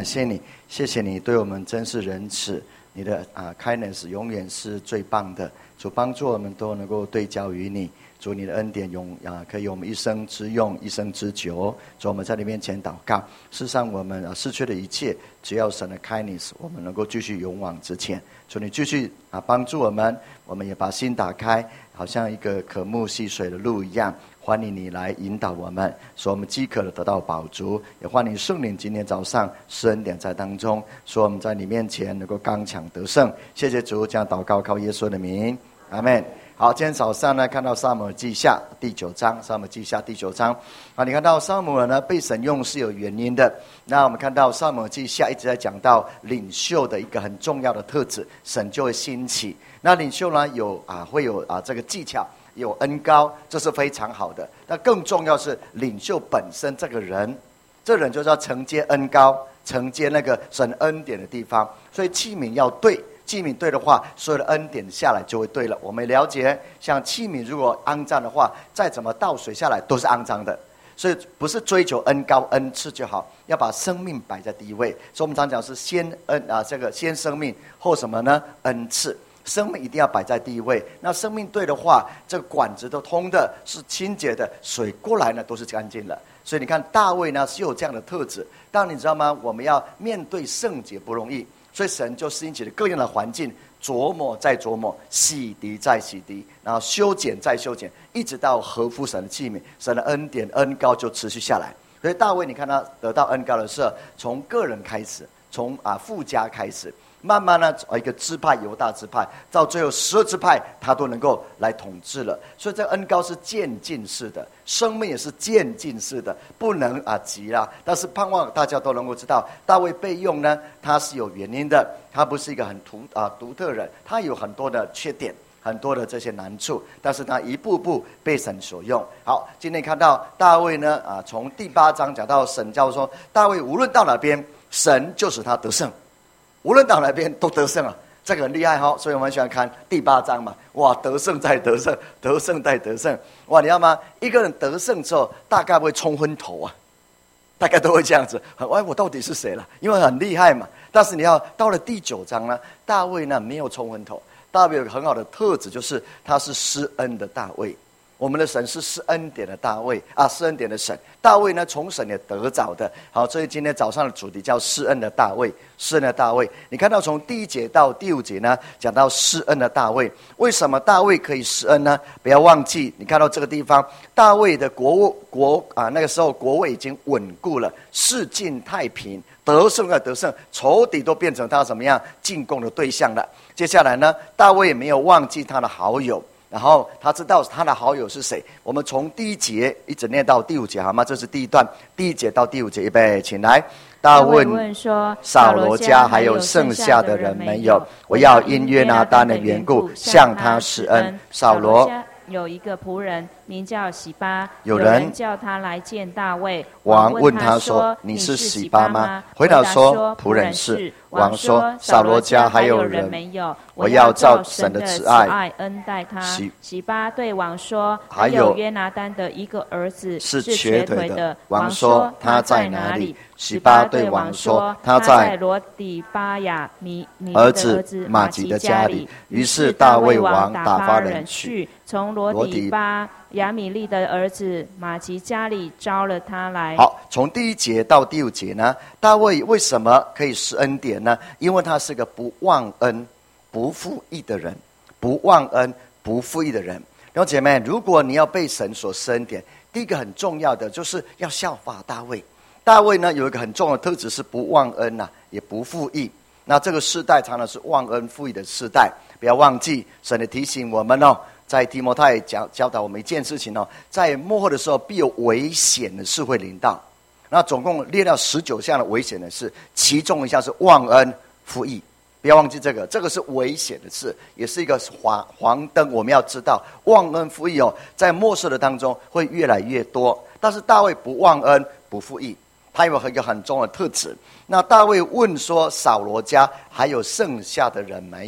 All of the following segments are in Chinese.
感谢你，谢谢你对我们真是仁慈，你的kindness 永远是最棒的。主帮助我们都能够对焦于你，主你的恩典可以我们一生之用，一生之久。主我们在你面前祷告，世上我们失去的一切，只要神的 kindness， 我们能够继续勇往直前。主你继续帮助我们，我们也把心打开，好像一个渴慕溪水的路一样，欢迎你来引导我们，使我们饥渴的得到饱足。也欢迎圣灵今天早上施恩典在当中，使我们在你面前能够刚强得胜。谢谢主，这样祷告靠耶稣的名，阿们。好，今天早上呢，看到撒母耳记下第9章，撒母耳记下第9章你看到撒母耳呢被神用是有原因的。那我们看到撒母耳记下一直在讲到领袖的一个很重要的特质，神就会兴起。那领袖呢会有这个技巧，有恩膏，这是非常好的。那更重要是领袖本身这个人，这人就是要承接恩膏，承接那个神恩典的地方。所以器皿要对，器皿对的话，所有的恩典下来就会对了。我们了解，像器皿如果肮脏的话，再怎么倒水下来都是肮脏的。所以不是追求恩膏恩赐就好，要把生命摆在第一位。所以我们常讲是先先生命后什么呢？恩赐。生命一定要摆在第一位。那生命对的话，这个管子都通的，是清洁的，水过来呢都是干净的。所以你看大卫呢是有这样的特质。但你知道吗？我们要面对圣洁不容易，所以神就兴起了各样的环境，琢磨再琢磨，洗涤再洗涤，然后修剪再修剪，一直到合乎神的器皿，神的恩典恩膏就持续下来。所以大卫你看他得到恩膏的时候，从个人开始，从富家开始，慢慢呢一个支派犹大支派，到最后12支派他都能够来统治了。所以这个恩膏是渐进式的，生命也是渐进式的，不能急啦。但是盼望大家都能够知道，大卫被用呢，他是有原因的，他不是一个很独特人，他有很多的缺点，很多的这些难处，但是他一步步被神所用。好，今天看到大卫呢从第8章讲到神叫说，大卫无论到哪边，神就使他得胜，无论到哪边都得胜了。这个很厉害所以我们喜欢看第8章嘛，哇，得胜再得胜，得胜再得胜。哇，你知道吗？一个人得胜之后，大概会冲昏头大概都会这样子。我到底是谁了？因为很厉害嘛。但是你要到了第9章呢，大卫呢没有冲昏头。大卫有个很好的特质，就是他是施恩的大卫。我们的神是施恩典的大卫施恩典的神。大卫呢从神也得着的。好，所以今天早上的主题叫施恩的大卫，施恩的大卫。你看到从第1节到第5节呢，讲到施恩的大卫。为什么大卫可以施恩呢？不要忘记，你看到这个地方，大卫的那个时候国位已经稳固了，世境太平，得胜啊得胜，仇敌都变成他怎么样进攻的对象了。接下来呢，大卫也没有忘记他的好友，然后他知道他的好友是谁。我们从第1节一直念到第5节，好吗？这是第一段，第1节到第5节，预备，请来。大卫问说，扫罗家还有剩下的人没有？我要因约拿单的缘故向他施恩。扫罗有一个仆人名叫洗巴， 有人叫他来见大卫。 王问他说，你是洗巴吗？回答说，仆人是。王说，扫罗家还有人没有？我要照神的慈爱恩待他。洗巴对王说， 还有约拿单的一个儿子是瘸腿的。王说，他在哪里？洗巴对王说，他在罗底巴亚米儿子马吉的家里。于是大卫王打发人去， 从罗底巴亚米利的儿子马吉家里招了他来。 好，从第1节到第5节呢，大卫为什么可以施恩典呢？因为他是个不忘恩不负义的人，不忘恩不负义的人。然后姐妹，如果你要被神所施恩典，第一个很重要的就是要效法大卫。大卫呢有一个很重要的特质是不忘恩也不负义。那这个世代常常是忘恩负义的世代，不要忘记神的提醒我们在提摩太教导我们一件事情在末后的时候必有危险的事会临到。那总共列到19项的危险的事，其中一项是忘恩负义，不要忘记这个是危险的事，也是一个黄灯。我们要知道忘恩负义在末世的当中会越来越多。但是大卫不忘恩不负义，他有一个很重要的特质。那大卫问说，扫罗家还有剩下的人没有？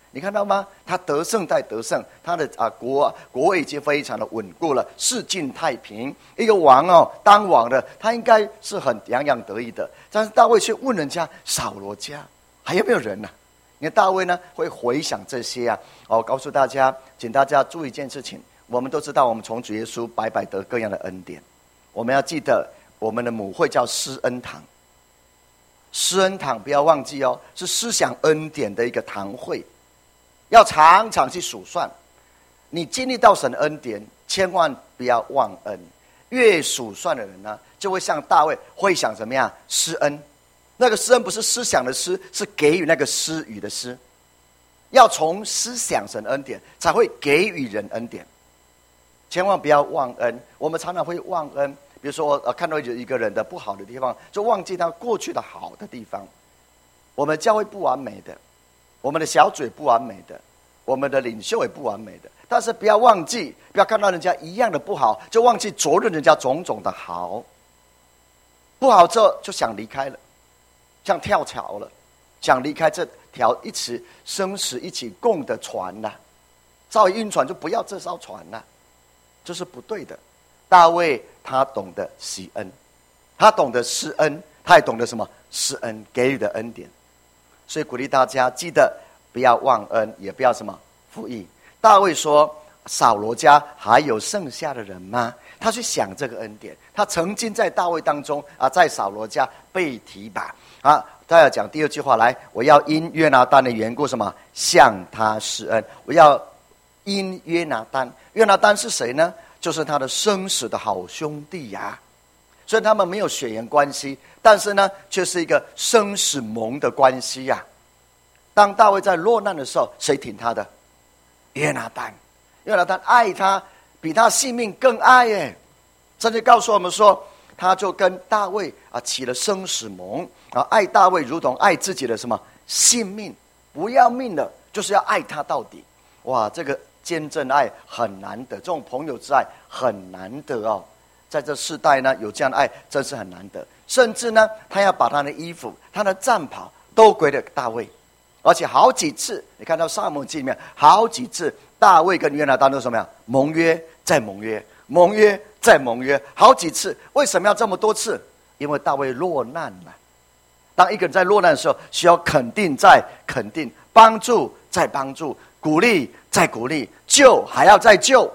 你看到吗？他得胜再得胜，他的国位已经非常的稳固了，世境太平。一个王当王的，他应该是很洋洋得意的。但是大卫却问人家扫罗家还有没有人呢？你看大卫呢会回想这些啊。我告诉大家，请大家注意一件事情，我们都知道我们从主耶稣白白得各样的恩典，我们要记得我们的母会叫施恩堂。施恩堂不要忘记是思想恩典的一个堂会，要常常去数算。你经历到神的恩典，千万不要忘恩。越数算的人呢，就会像大卫会想怎么样施恩。那个施恩不是思想的施，是给予那个施予的施。要从思想神恩典，才会给予人恩典。千万不要忘恩。我们常常会忘恩，比如说看到一个人的不好的地方，就忘记他过去的好的地方。我们教会不完美的，我们的小组也不完美的，我们的领袖也不完美的，但是不要忘记，不要看到人家一样的不好，就忘记昨日人家种种的好。不好之后就想离开了，像跳桥了，想离开这条一起生死一起共的船了，稍微晕船就不要这艘船了，这是不对的。大卫他懂得喜恩，他懂得施恩，他也懂得什么施恩给予的恩典。所以鼓励大家记得不要忘恩，也不要什么负义。大卫说扫罗家还有剩下的人吗？他去想这个恩典，他曾经在大卫当中在扫罗家被提拔他要讲第二句话来，我要因约拿单的缘故什么向他施恩。我要因约拿单，约拿单是谁呢？就是他的生死的好兄弟呀。虽然他们没有血缘关系，但是呢却是一个生死盟的关系呀。当大卫在落难的时候，谁挺他的？约拿单。约拿单爱他比他性命更爱耶。圣经告诉我们说，他就跟大卫起了生死盟爱大卫如同爱自己的什么性命，不要命了就是要爱他到底。哇，这个坚贞爱很难得，这种朋友之爱很难得在这世代呢有这样的爱真是很难得。甚至呢他要把他的衣服他的战袍都归给大卫，而且好几次你看到撒母耳记里面好几次大卫跟约拿单都什么样盟约再盟约，盟约再盟约，好几次。为什么要这么多次？因为大卫落难了。当一个人在落难的时候，需要肯定再肯定，帮助再帮助，鼓励再鼓励，救还要再救。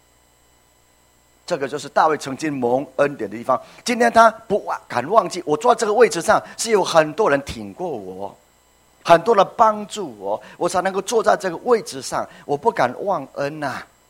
这个就是大卫曾经蒙恩典的地方。今天他不敢忘记，我坐在这个位置上是有很多人挺过我，很多人帮助我，我才能够坐在这个位置上，我不敢忘恩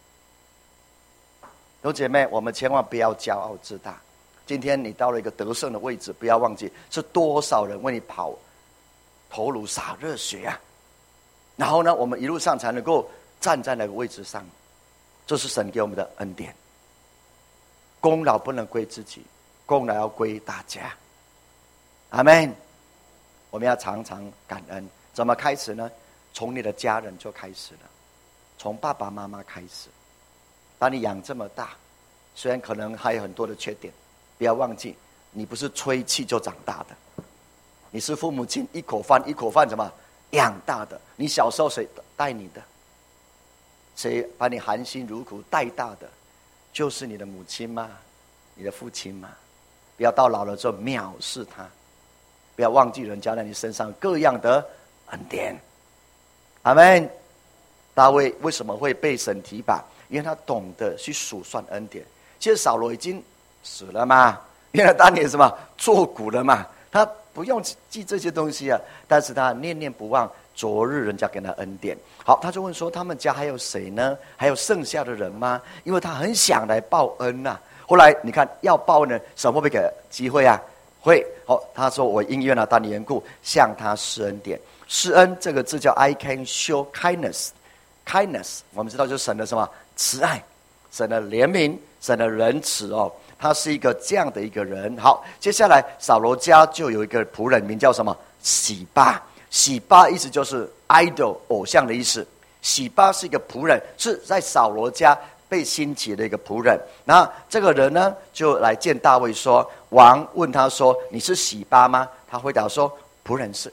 弟兄姐妹，我们千万不要骄傲自大。今天你到了一个得胜的位置，不要忘记是多少人为你跑头颅洒热血然后呢我们一路上才能够站在那个位置上。这是神给我们的恩典，功劳不能归自己，功劳要归大家。阿们。我们要常常感恩。怎么开始呢？从你的家人就开始了，从爸爸妈妈开始。把你养这么大，虽然可能还有很多的缺点，不要忘记你不是吹气就长大的，你是父母亲一口饭一口饭怎么养大的。你小时候谁带你的？谁把你含辛茹苦带大的？就是你的母亲吗？你的父亲吗？不要到老了之后藐视他，不要忘记人家在你身上各样的恩典。阿们。大卫为什么会被神提拔？因为他懂得去数算恩典。其实扫罗已经死了嘛，因为当年什么作古了嘛，他不用记这些东西但是他念念不忘昨日人家给他恩典。好，他就问说，他们家还有谁呢？还有剩下的人吗？因为他很想来报恩后来你看要报恩，神会不会给机会会。他说我因约拿单的缘故向他施恩典。施恩这个字叫 I can show kindness， 我们知道就是神的什么慈爱，神的怜悯，神的仁慈他是一个这样的一个人。好，接下来扫罗家就有一个仆人名叫什么洗巴。洗巴意思就是 idol 偶像的意思。洗巴是一个仆人，是在扫罗家被兴起的一个仆人。那这个人呢就来见大卫说，王问他说，你是洗巴吗？他回答说，仆人是。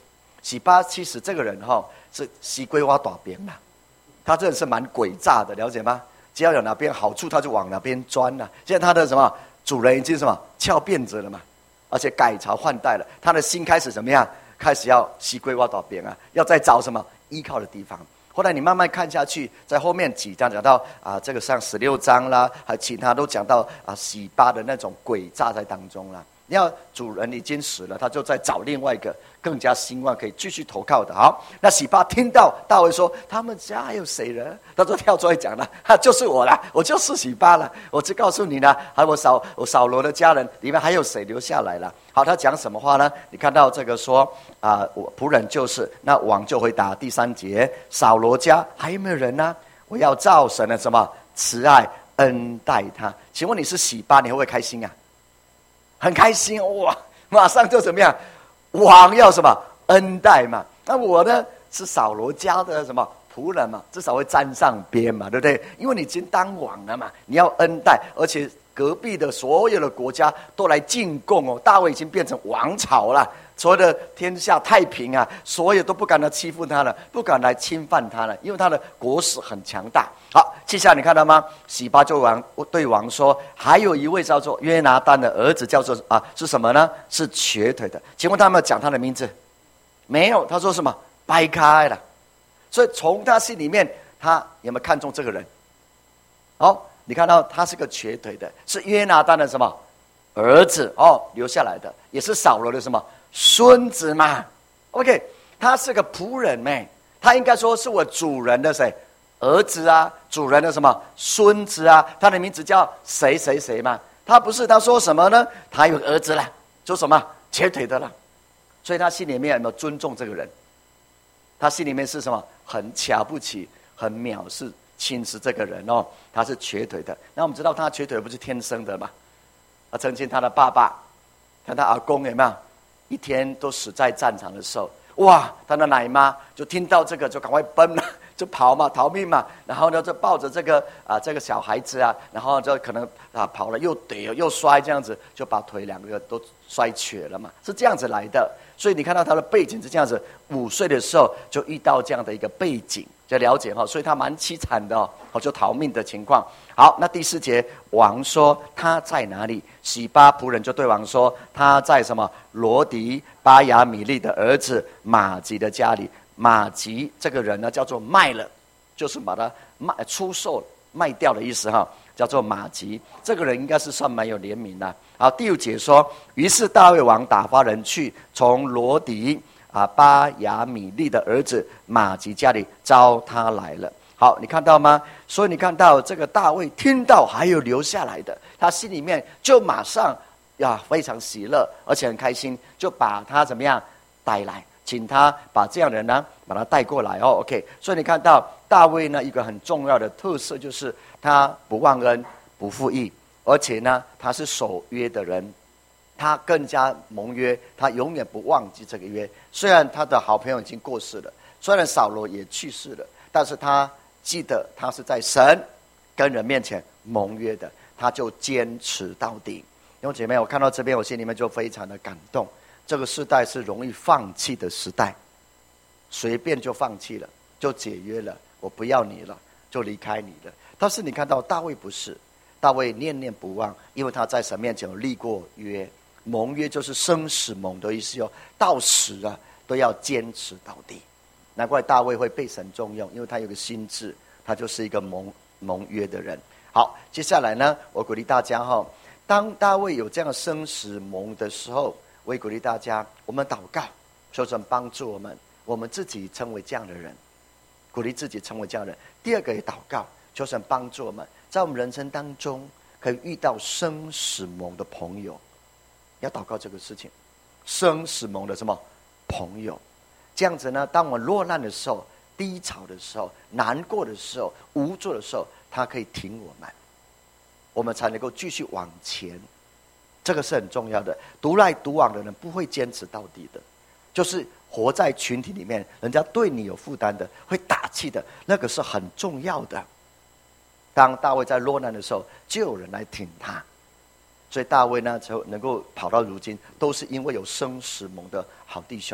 洗巴其实这个人是西归挖短边嘛，他真的是蛮诡诈的，了解吗？只要有哪边好处，他就往哪边钻了。现在他的什么主人已经什么翘辫子了嘛，而且改朝换代了，他的心开始怎么样？开始要西归挖短边啊，要再找什么依靠的地方。后来你慢慢看下去，在后面几章讲到这个上16章啦，还其他都讲到洗巴的那种诡诈在当中啦。你要主人已经死了，他就在找另外一个更加兴旺可以继续投靠的。好，那洗巴听到大卫说他们家还有谁人，他就跳出来讲了，就是我啦，我就是洗巴了。我只告诉你呢，还有我扫罗的家人里面还有谁留下来了。好，他讲什么话呢？你看到这个说我仆人就是，那王就回答第3节，扫罗家还有没有人呢？我要照神的什么慈爱恩待他。请问你是洗巴，你会不会开心啊？很开心哇！马上就怎么样？王要什么恩待嘛？那我呢是扫罗家的什么仆人嘛？至少会沾上边嘛，对不对？因为你已经当王了嘛，你要恩待，而且隔壁的所有的国家都来进贡哦。大卫已经变成王朝了，所有的天下太平啊，所有都不敢来欺负他了，不敢来侵犯他了，因为他的国势很强大。好，接下来你看到吗？洗巴就对王说，还有一位叫做约拿单的儿子，叫做是什么呢？是瘸腿的。请问他们讲他的名字没有？他说什么？掰开了。所以从他心里面，他有没有看中这个人？你看到他是个瘸腿的，是约拿单的什么儿子留下来的，也是扫罗的什么孙子嘛。OK， 他是个仆人他应该说是我主人的谁？儿子啊，主人的什么孙子啊？他的名字叫谁谁谁嘛？他不是，他说什么呢？他有儿子了，说什么瘸腿的了，所以他心里面有没有尊重这个人？他心里面是什么？很瞧不起，很藐视、轻视这个人他是瘸腿的。那我们知道他瘸腿不是天生的嘛？曾经他的爸爸，看他阿公有没有一天都死在战场的时候，哇，他的奶妈就听到这个就赶快奔了。就跑嘛，逃命嘛，然后呢，就抱着这个小孩子然后就可能跑了又跌又摔，这样子就把腿2个都摔瘸了嘛，是这样子来的。所以你看到他的背景是这样子，5岁的时候就遇到这样的一个背景，就了解所以他蛮凄惨的就逃命的情况。好，那第4节，王说他在哪里？洗巴仆人就对王说，他在什么罗迪巴亚米利的儿子马吉的家里。马吉这个人呢，叫做卖了，就是把他出售卖掉的意思叫做马吉。这个人应该是算蛮有怜悯的。好，第5节说，于是大卫王打发人去，从罗迪巴亚米利的儿子马吉家里招他来了。好，你看到吗？所以你看到这个大卫听到还有留下来的，他心里面就马上非常喜乐，而且很开心，就把他怎么样带来。请他把这样的人呢，把他带过来OK， 所以你看到大卫呢，一个很重要的特色就是他不忘恩，不负义，而且呢，他是守约的人，他更加盟约，他永远不忘记这个约。虽然他的好朋友已经过世了，虽然扫罗也去世了，但是他记得他是在神跟人面前盟约的，他就坚持到底。弟兄姐妹，我看到这边，我心里面就非常的感动。这个时代是容易放弃的时代，随便就放弃了，就解约了，我不要你了，就离开你了。但是你看到大卫不是，大卫念念不忘，因为他在神面前有立过约，盟约就是生死盟的意思到死都要坚持到底。难怪大卫会被神重用，因为他有个心志，他就是一个盟约的人。好，接下来呢，我鼓励大家当大卫有这样生死盟的时候，我也鼓励大家，我们祷告，求神帮助我们自己成为这样的人，鼓励自己成为这样的人。第二个也祷告，求神帮助我们，在我们人生当中可以遇到生死盟的朋友。要祷告这个事情，生死盟的什么朋友？这样子呢，当我们落难的时候、低潮的时候、难过的时候、无助的时候，他可以挺我们才能够继续往前。这个是很重要的。独来独往的人不会坚持到底的，就是活在群体里面，人家对你有负担的，会打气的，那个是很重要的。当大卫在落难的时候，就有人来挺他，所以大卫呢，就能够跑到如今，都是因为有生死盟的好弟兄。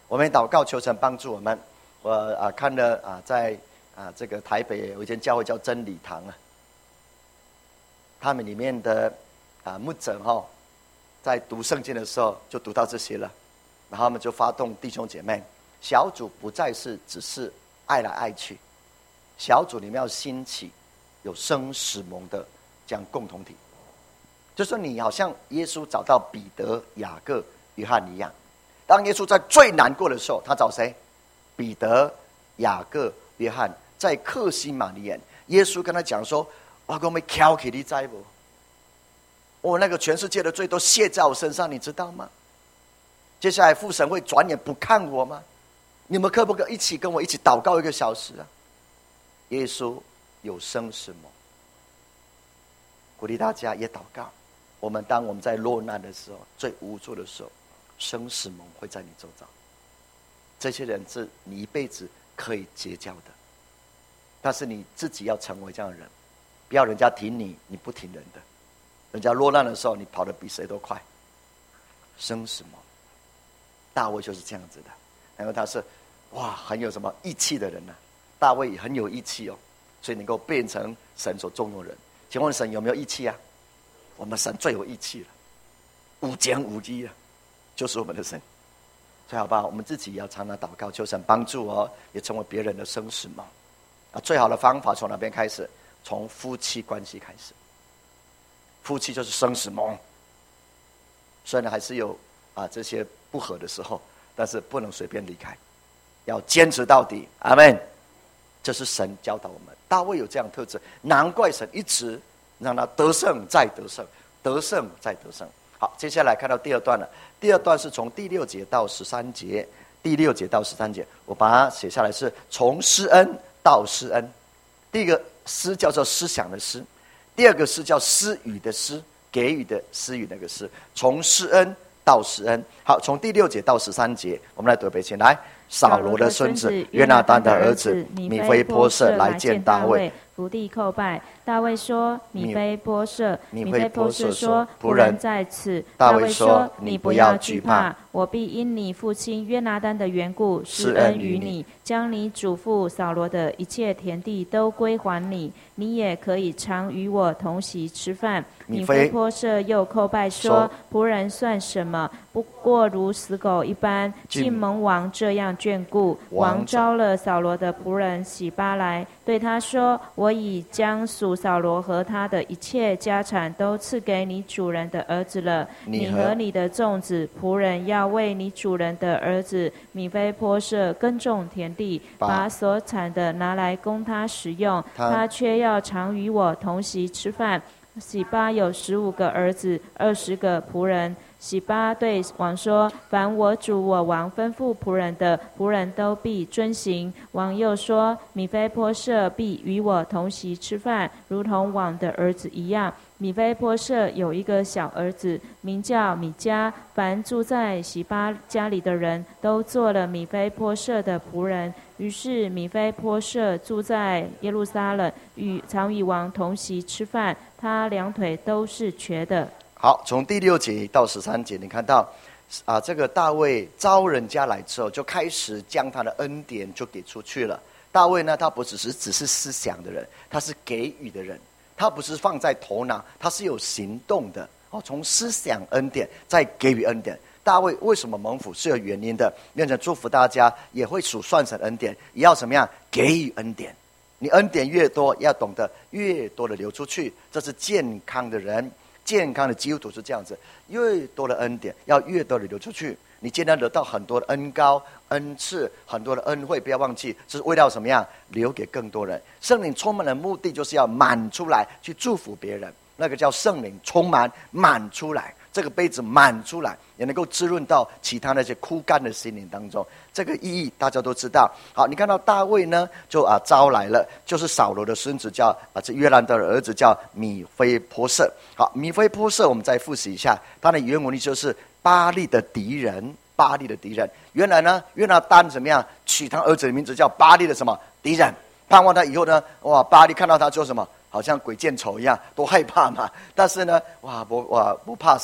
我们祷告求神帮助我们。我看了在这个台北有一间教会叫真理堂他们里面的牧者在读圣经的时候就读到这些了，然后他们就发动弟兄姐妹小组，不再是只是爱来爱去，小组里面要兴起有生死盟的这样共同体，就说你好像耶稣找到彼得、雅各、约翰一样。当耶稣在最难过的时候，他找谁？彼得、雅各、约翰。在客西马尼园，耶稣跟他讲说：“我给我们挑起你知不？我那个全世界的罪都卸在我身上，你知道吗？接下来父神会转眼不看我吗？你们可不可以一起跟我一起祷告1个小时啊？”耶稣有生死盟，鼓励大家也祷告。当我们在落难的时候、最无助的时候，生死盟会在你周遭。这些人是你一辈子可以结交的，但是你自己要成为这样的人，不要人家挺你，你不挺人的。人家落难的时候，你跑得比谁都快。生死盟，大卫就是这样子的。然后他是很有什么义气的人呢？大卫也很有义气所以能够变成神所重用人。请问神有没有义气啊？我们神最有义气了，无奸无义就是我们的神。所以好不好？我们自己也要常常祷告，求神帮助也成为别人的生死盟。最好的方法从哪边开始？从夫妻关系开始。夫妻就是生死盟，虽然还是有这些不合的时候，但是不能随便离开，要坚持到底。阿们。这是神教导我们。大卫有这样的特质，难怪神一直让他得胜再得胜，得胜再得胜。好，接下来看到第二段了。第二段是从第6节到13节，第6节到13节，我把它写下来，是从施恩到施恩。第一个施叫做思想的施，第二个施叫施予的施，给予的施予那个施，从施恩到施恩。好，从第6节到13节，我们来读背经来。扫罗的孙子约拿单的儿子米非波设来见大卫， 伏地叩拜。大卫说：“米非波设。”米非波设说：“仆人在此。”大卫说：“你不要惧怕，我必因你父亲约拿单的缘故施恩于你，将你祖父扫罗的一切田地都归还你，你也可以常与我同席吃饭。”米非波设又叩拜说：“仆人算什么？不过如死狗一般，竟蒙王这样眷顾。”王招了扫罗的仆人洗巴来，对他说：“我已将属扫罗和他的一切家产都赐给你主人的儿子了。你和你的众子仆人要为你主人的儿子米非波设耕种田地，把所产的拿来供他食用，他却要常与我同席吃饭。”洗巴有15个儿子，20个仆人。洗巴对王说：“凡我主我王吩咐仆人的，仆人都必遵行。”王又说：“米非波设必与我同席吃饭，如同王的儿子一样。”米非波设有一个小儿子，名叫米迦。凡住在洗巴家里的人都做了米非波设的仆人。于是米非波设住在耶路撒冷，常与王同席吃饭。他两腿都是瘸的。 好，从第6节到13节，你看到这个大卫招人家来之后，就开始将他的恩典就给出去了。大卫呢，他不只是思想的人，他是给予的人，他不是放在头脑，他是有行动的。从思想恩典再给予恩典。大卫为什么蒙福是有原因的，愿神祝福大家也会数算神恩典，也要怎么样给予恩典。你恩典越多，要懂得越多的流出去，这是健康的人，健康的基督徒是这样子，越多的恩典要越多的流出去。你今天得到很多的恩膏恩赐，很多的恩惠，不要忘记这是为了什么样，留给更多人。圣灵充满的目的就是要满出来去祝福别人，那个叫圣灵充满满出来，这个杯子满出来，也能够滋润到其他那些枯干的心灵当中。这个意义大家都知道。好，你看到大卫呢，就招来了，就是扫罗的孙子叫这约拿单的儿子叫米非波设。好，米非波设我们再复习一下，他的原文意就是巴力的敌人。巴力的敌人，原来呢，约拿单怎么样取他儿子的名字叫巴力的什么敌人？盼望他以后呢，巴力看到他做什么？好像鬼见愁一样，都害怕嘛。但是呢，不怕神，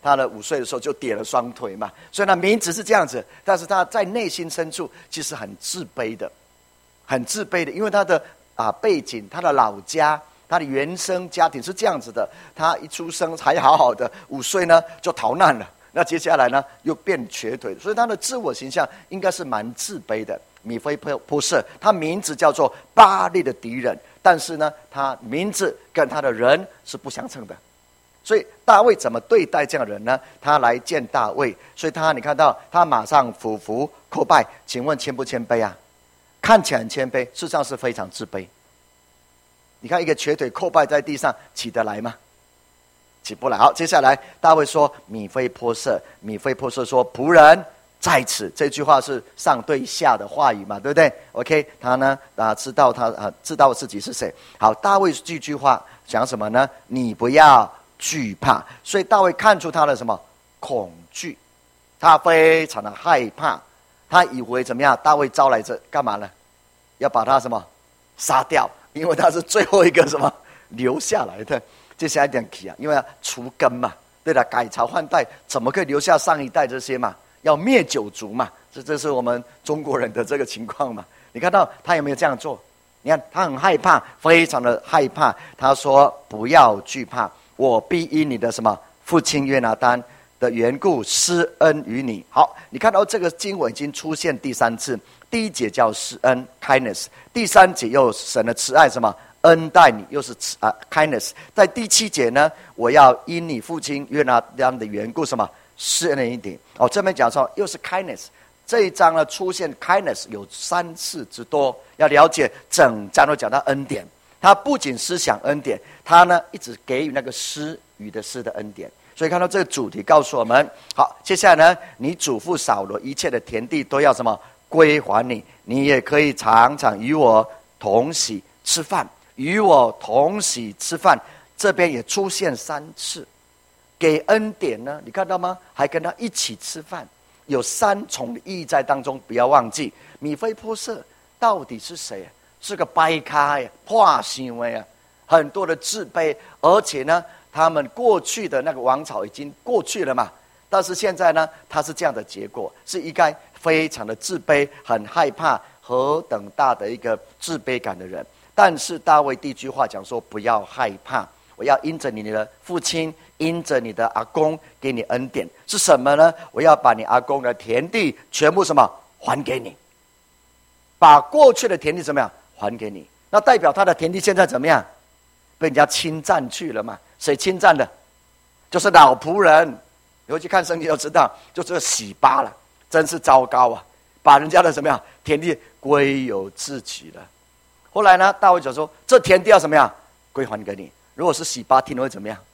他的5岁的时候就跌了双腿嘛，所以他名字是这样子，但是他在内心深处其实很自卑的，因为他的背景，他的老家，他的原生家庭是这样子的，他一出生还好好的，5岁呢就逃难了，那接下来呢又变瘸腿，所以他的自我形象应该是蛮自卑的。米非波设，他名字叫做巴力的敌人，但是呢他名字跟他的人是不相称的，所以大卫怎么对待这样的人呢？他来见大卫，所以你看到他马上俯伏叩拜，请问谦不谦卑啊？看起来很谦卑，事实上是非常自卑。你看一个瘸腿叩拜在地上，起得来吗？起不来。好，接下来大卫说米非波设说仆人在此，这句话是上对下的话语嘛，对不对 ？OK， 他呢知道自己是谁。好，大卫这句话讲什么呢？你不要惧怕。所以大卫看出他的什么恐惧，他非常的害怕，他以为怎么样？大卫招来这干嘛呢？要把他什么杀掉，因为他是最后一个什么留下来的。接下来点起因为要除根嘛，对了，改朝换代，怎么可以留下上一代这些嘛？要灭九族嘛，这是我们中国人的这个情况嘛。你看到他有没有这样做？你看他很害怕，非常的害怕。他说不要惧怕，我必因你的什么父亲约拿单的缘故施恩于你。好，你看到这个经文已经出现第3次，第1节叫施恩 kindness， 第3节又神的慈爱什么恩待你，又是kindness。在第7节呢，我要因你父亲约拿单的缘故什么施恩于你。这边讲说又是 kindness， 这一章呢出现 kindness 有3次之多。要了解整章都讲到恩典，他不仅思想恩典，他呢一直给予那个施予的施的恩典。所以看到这个主题告诉我们，好，接下来呢，你祖父扫罗一切的田地都要什么归还你，你也可以常常与我同席吃饭，与我同席吃饭。这边也出现3次。给恩典呢，你看到吗？还跟他一起吃饭，有3重的意义在当中，不要忘记。米非波设到底是谁？是个掰咖破行为很多的自卑，而且呢，他们过去的那个王朝已经过去了嘛，但是现在呢，他是这样的结果，是应该非常的自卑，很害怕，何等大的一个自卑感的人。但是大卫第一句话讲说，不要害怕，我要因着你的父亲，因着你的阿公给你恩典，是什么呢？我要把你阿公的田地全部什么还给你，把过去的田地怎么样还给你？那代表他的田地现在怎么样？被人家侵占去了嘛？谁侵占的？就是老仆人。你回去看圣经就知道，就是洗巴了，真是糟糕啊！把人家的怎么样田地归有自己了。后来呢，大卫就说，这田地要怎么样归还给你？如果是洗巴听了会怎么样？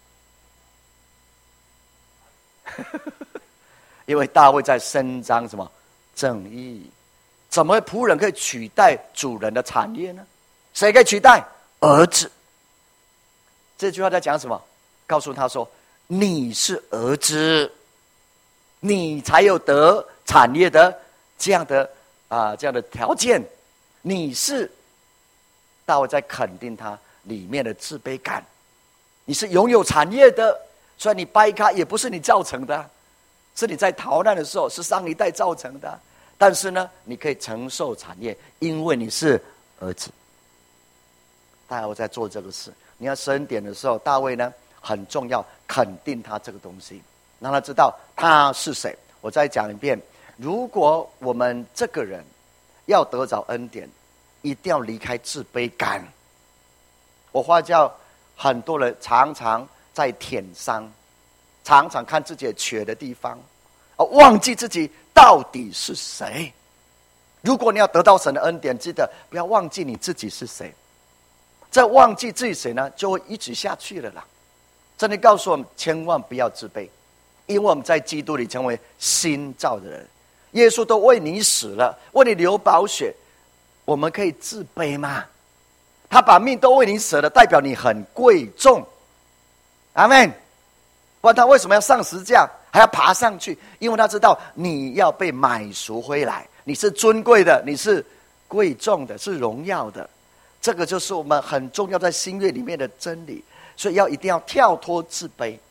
因为大卫在伸张什么正义？怎么仆人可以取代主人的产业呢？谁可以取代？儿子。这句话在讲什么？告诉他说，你是儿子，你才有得产业的这样的条件。你是大卫在肯定他里面的自卑感。你是拥有产业的，所以你掰开也不是你造成的，是你在逃难的时候是上一代造成的。但是呢，你可以承受产业，因为你是儿子。大卫在做这个事。你要施恩典的时候，大卫呢很重要，肯定他这个东西，让他知道他是谁。我再讲一遍，如果我们这个人要得着恩典，一定要离开自卑感。我发觉很多人常常在舔伤，常常看自己缺的地方，忘记自己到底是谁。如果你要得到神的恩典，记得不要忘记你自己是谁。再忘记自己谁呢，就会一直下去了啦。真的告诉我们，千万不要自卑，因为我们在基督里成为新造的人。耶稣都为你死了，为你流宝血，我们可以自卑吗？他把命都为你舍了，代表你很贵重。阿们。不然他为什么要上十字架，还要爬上去？因为他知道你要被买赎回来，你是尊贵的，你是贵重的，是荣耀的。这个就是我们很重要在新约里面的真理。所以一定要跳脱自卑，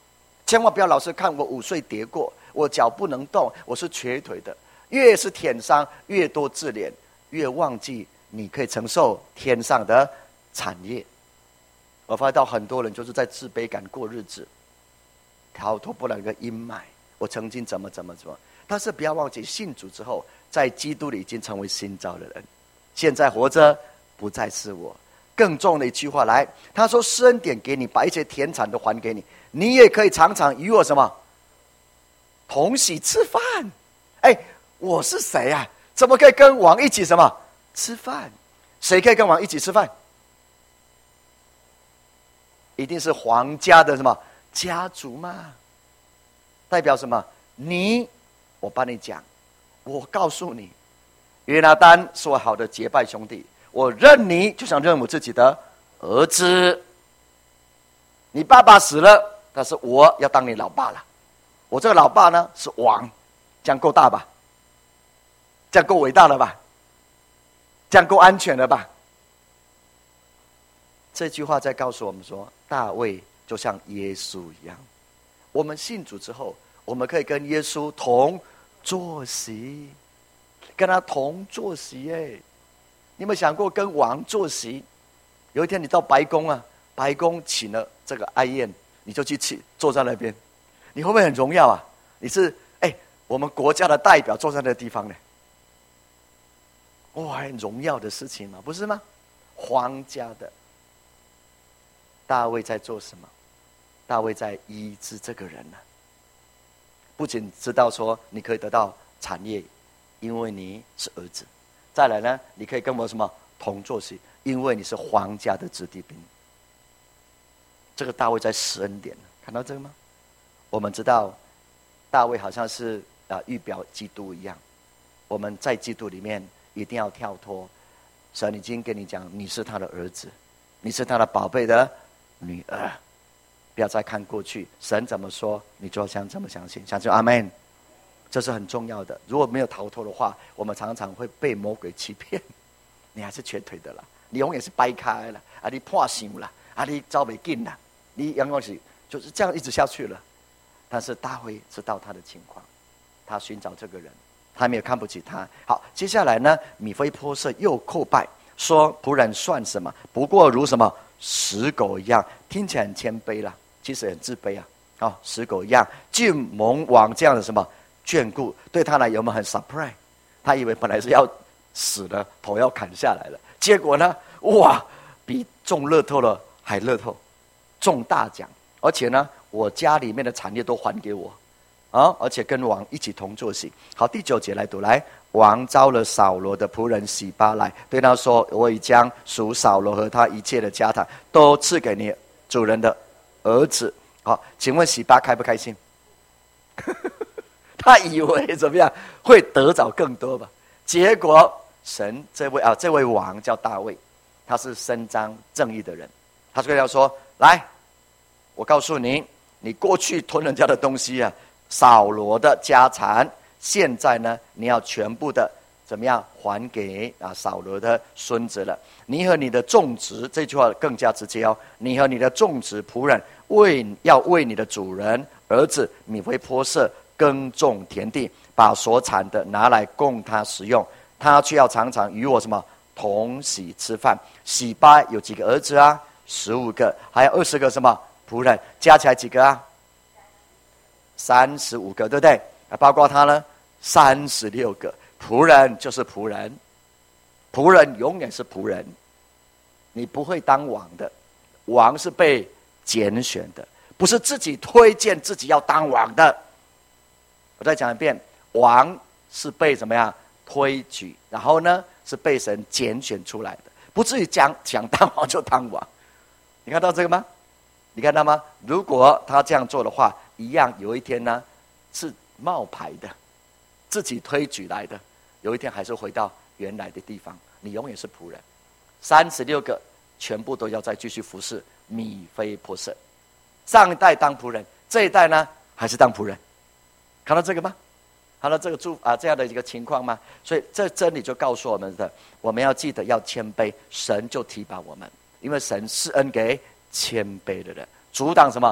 千万不要老是看我5岁跌过，我脚不能动，我是瘸腿的。越是舔伤，越多自怜，越忘记你可以承受天上的产业。我发现到很多人就是在自卑感过日子，逃脱不了一个阴霾。我曾经怎么，但是不要忘记，信主之后，在基督里已经成为新造的人。现在活着不再是我。更重的一句话来，他说：施恩典给你，把一些田产都还给你，你也可以常常与我什么同席吃饭。我是谁啊？怎么可以跟王一起什么吃饭？谁可以跟王一起吃饭？一定是皇家的什么家族嘛？代表什么？我帮你讲，我告诉你，约拿单是我好的结拜兄弟，我认你就像认我自己的儿子。你爸爸死了，但是我要当你老爸了。我这个老爸呢是王，这样够大吧？这样够伟大了吧？这样够安全了吧？这句话在告诉我们说，大卫就像耶稣一样，我们信主之后，我们可以跟耶稣同坐席，跟他同坐席。你有没有想过跟王坐席？有一天你到白宫啊，白宫请了这个哀宴，你就去坐在那边，你会不会很荣耀啊？你是我们国家的代表坐在那个地方呢？哇，很荣耀的事情嘛，不是吗？皇家的。大卫在做什么？大卫在医治这个人呢。不仅知道说你可以得到产业，因为你是儿子；再来呢，你可以跟我什么同坐席，因为你是皇家的子弟兵。这个大卫在施恩典，看到这个吗？我们知道大卫好像是预表基督一样，我们在基督里面一定要跳脱。神已经跟你讲，你是他的儿子，你是他的宝贝的女儿。不要再看过去，神怎么说，你就像这么相信，相信阿们。这是很重要的。如果没有逃脱的话，我们常常会被魔鬼欺骗。你还是瘸腿的啦，你永远是掰开了啊，你破伤了啊，你走不进了，你永远是就是这样一直下去了。但是大卫知道他的情况，他寻找这个人，他没有看不起他。好，接下来呢，米非波设又叩拜说：仆人算什么？不过如什么死狗一样。听起来很谦卑啦，其实很自卑啊！死狗一样，竟蒙王这样的什么眷顾，对他来有没有很 surprise？ 他以为本来是要死的，头要砍下来了，结果呢，哇，比中乐透了还乐透，中大奖，而且呢，我家里面的产业都还给我而且跟王一起同坐席。好，第9节来读来。王召了扫罗的仆人洗巴来，对他说：我已将属扫罗和他一切的家产都赐给你主人的儿子。好，请问洗巴开不开心？他以为怎么样会得着更多吧？结果神这位王叫大卫，他是伸张正义的人，他跟他说：来，我告诉你，你过去吞人家的东西啊，扫罗的家产，现在呢，你要全部的怎么样还给扫罗的孙子了。你和你的种植，这句话更加直接你和你的种植仆人要为你的主人儿子米非波设耕种田地，把所产的拿来供他食用，他却要常常与我什么同席吃饭。洗巴有几个儿子啊？15个，还有20个什么仆人，加起来几个啊？35个，对不对？包括他呢，36个。仆人就是仆人，仆人永远是仆人，你不会当王的，王是被拣选的，不是自己推荐自己要当王的。我再讲一遍，王是被怎么样推举，然后呢是被神拣选出来的，不至于想当王就当王。你看到这个吗？你看到吗？如果他这样做的话，一样有一天呢是冒牌的，自己推举来的，有一天还是回到原来的地方。你永远是仆人。36个全部都要再继续服侍米非波设。上一代当仆人，这一代呢还是当仆人。看到这个吗？看到这个这样的一个情况吗？所以这真理就告诉我们的，我们要记得要谦卑，神就提拔我们，因为神施恩给谦卑的人，阻挡什么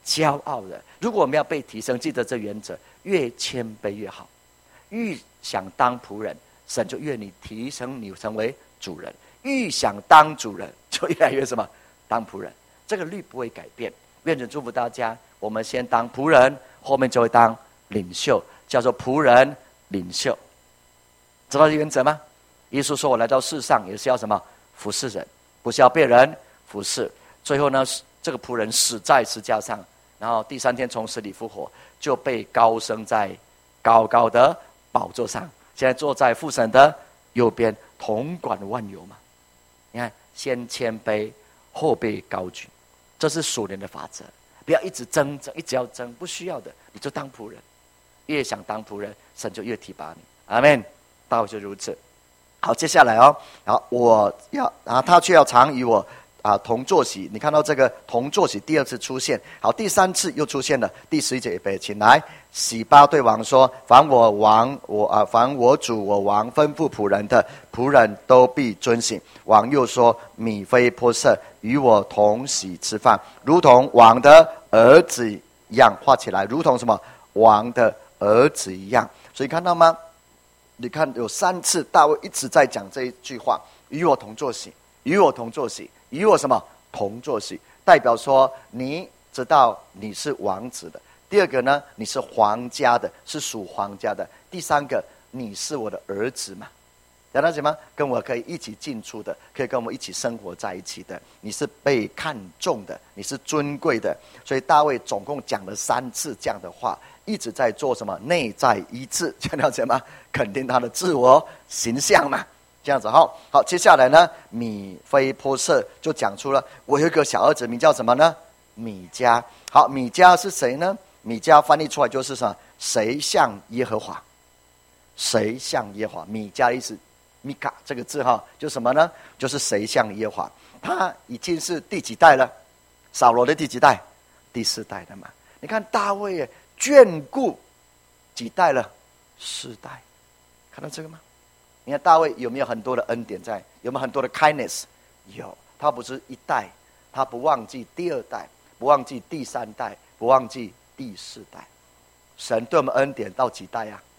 骄傲的。如果我们要被提升，记得这原则，越谦卑越好。越想当仆人，神就越你提升你成为主人；越想当主人，就越来越什么？当仆人。这个律不会改变。愿神祝福大家，我们先当仆人，后面就会当领袖，叫做仆人领袖。知道这原则吗？耶稣说，我来到世上也是要什么？服侍人，不是要被人服侍。最后呢，这个仆人死在十字架上，然后第3天从死里复活，就被高升在高高的宝座上，现在坐在父神的右边，统管万有嘛。你看，先谦卑，后被高举，这是属灵的法则。不要一直争，一直要争，不需要的，你就当仆人。越想当仆人，神就越提拔你。阿们。大卫就如此。好，接下来哦，然后他却要常与我同坐席。你看到这个同坐席第2次出现，好，第3次又出现了。第11节，预备，请来。洗巴对王说：凡我主我王吩咐仆人的，仆人都必遵行。王又说：米非波设与我同席吃饭，如同王的儿子一样。画起来，如同什么？王的儿子一样。所以看到吗？你看有3次大卫一直在讲这一句话：与我同坐席，与我同坐席，与我什么同坐席？代表说你知道你是王子的。第2个呢，你是皇家的，是属皇家的。第3个，你是我的儿子嘛？了解吗？跟我可以一起进出的，可以跟我们一起生活在一起的，你是被看重的，你是尊贵的。所以大卫总共讲了3次这样的话，一直在做什么？内在一致，这样了解吗？肯定他的自我形象嘛，这样子。好，接下来呢，米非波设就讲出了，我有一个小儿子，名叫什么呢？米迦。好，米迦是谁呢？米迦翻译出来就是什么？谁像耶和华？谁像耶和华？米迦的意思，米卡这个字哈，就什么呢？就是谁像耶和华？他已经是第几代了？扫罗的第几代？第4代的嘛。你看大卫眷顾几代了？4代。看到这个吗？你看大卫有没有很多的恩典在？有没有很多的 kindness？ 有。他不是1代，他不忘记第2代，不忘记第3代，不忘记第4代。神对我们恩典到几代啊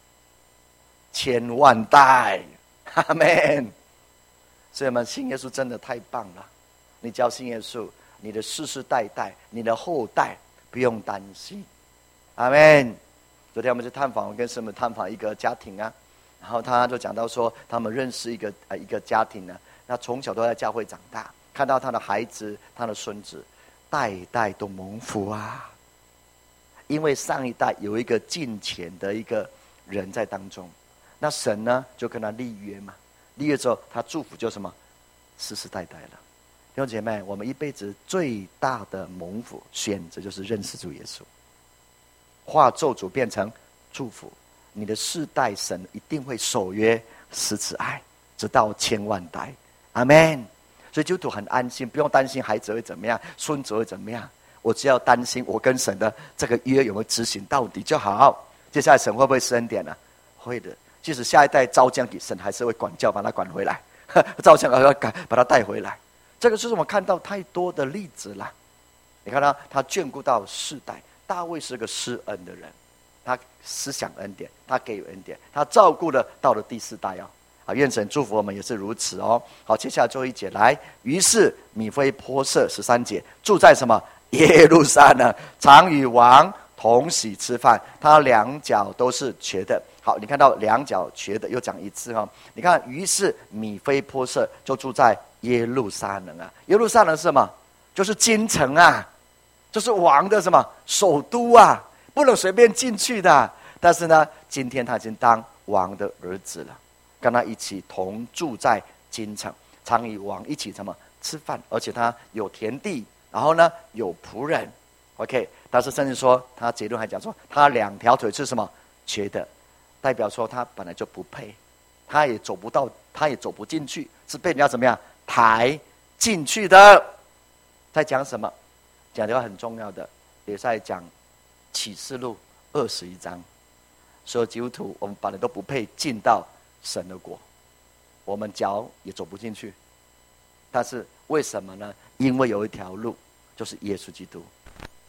？1000万代。阿们。所以我们信耶稣真的太棒了。你只要信耶稣，你的世世代代，你的后代不用担心。阿们。昨天我们去探访，我跟师母探访一个家庭啊，然后他就讲到说，他们认识一个家庭呢，那从小都在教会长大，看到他的孩子、他的孙子，代代都蒙福啊。因为上一代有一个敬虔的一个人在当中，那神呢就跟他立约嘛，立约之后，他祝福就什么？世世代代了。弟兄姐妹，我们一辈子最大的蒙福选择就是认识主耶稣，化咒诅变成祝福。你的世代神一定会守约施慈爱，直到1000万代。阿们。所以基督徒很安心，不用担心孩子会怎么样，孙子会怎么样。我只要担心我跟神的这个约有没有执行到底就好。接下来神会不会施恩典呢？会的。即使下一代遭将给神，还是会管教把他管回来，遭将把他带回来。这个就是我们看到太多的例子了。你看他眷顾到4代。大卫是个施恩的人，他思想恩典，他给予恩典，他照顾了到了第4代哦。好，愿神祝福我们也是如此哦。好，接下来最后一节来，于是米非波设13节住在什么？耶路撒冷，常与王同席吃饭，他2脚都是瘸的。好，你看到2脚瘸的，又讲1次哈。你看，于是米非波设就住在耶路撒冷啊。耶路撒冷是什么？就是京城啊，就是王的什么首都啊，不能随便进去的。但是呢，今天他已经当王的儿子了，跟他一起同住在京城，常与王一起什么吃饭，而且他有田地，然后呢有仆人。OK， 但是甚至说他结论还讲说，他2条腿是什么瘸的，代表说他本来就不配，他也走不到，他也走不进去，是被人家怎么样抬进去的。在讲什么？讲的话很重要的，也在讲启示录21章。所有基督徒，我们本来都不配进到神的国，我们脚也走不进去。但是为什么呢？因为有一条路，就是耶稣基督。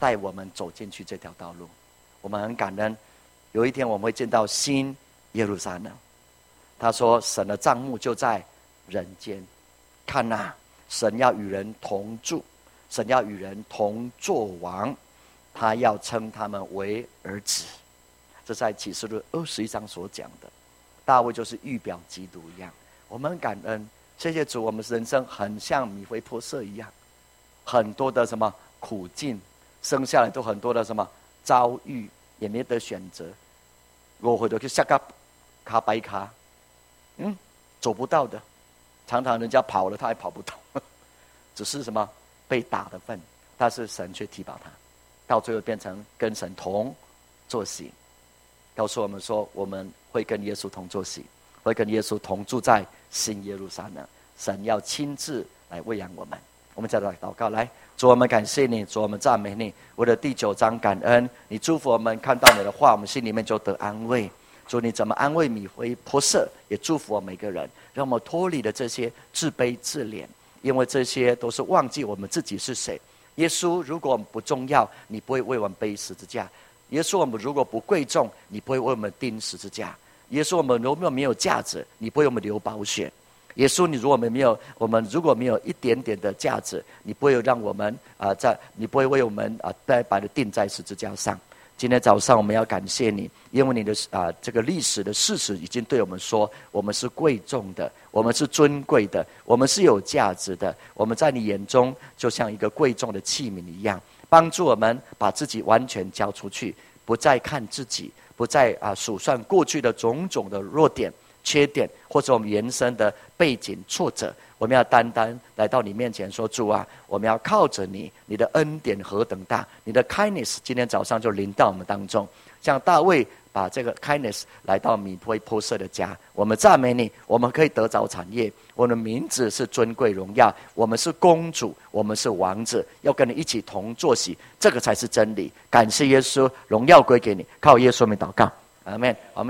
带我们走进去这条道路。我们很感恩，有一天我们会见到新耶路撒冷。他说神的帐幕就在人间，看哪，神要与人同住，神要与人同作王，他要称他们为儿子。这在启示录21章所讲的，大卫就是预表基督一样。我们很感恩，谢谢主，我们人生很像米非波设一样，很多的什么苦境，生下来都很多的什么遭遇，也没得选择。我回头去下个卡白卡，走不到的，常常人家跑了，他还跑不到，只是什么被打的份，但是神却提拔他，到最后变成跟神同坐席，告诉我们说，我们会跟耶稣同坐席，会跟耶稣同住在新耶路撒冷，神要亲自来喂养我们。我们再来祷告，来，主，我们感谢你，主，我们赞美你。我的第9章感恩，你祝福我们看到你的话，我们心里面就得安慰。主，你怎么安慰米非波设，也祝福我们每个人，让我们脱离了这些自卑自怜，因为这些都是忘记我们自己是谁。耶稣，如果我们不重要，你不会为我们背十字架；耶稣，我们如果不贵重，你不会为我们钉十字架；耶稣，我们如果没有价值，你不会为我们流宝血。耶稣，你如果如果没有一点点的价值，你不会让我们你不会为我们白白的钉在十字架上。今天早上我们要感谢你，因为你的这个历史的事实已经对我们说，我们是贵重的，我们是尊贵的，我们是有价值的，我们在你眼中就像一个贵重的器皿一样，帮助我们把自己完全交出去，不再看自己，不再数算过去的种种的弱点缺点，或者我们原生的背景挫折，我们要单单来到你面前说，主啊，我们要靠着你，你的恩典何等大，你的 kindness 今天早上就临到我们当中，像大卫把这个 kindness 来到米非波设的家。我们赞美你，我们可以得着产业，我们的名字是尊贵荣耀，我们是公主，我们是王子，要跟你一起同坐席，这个才是真理。感谢耶稣，荣耀归给你，靠耶稣名祷告，阿们。我们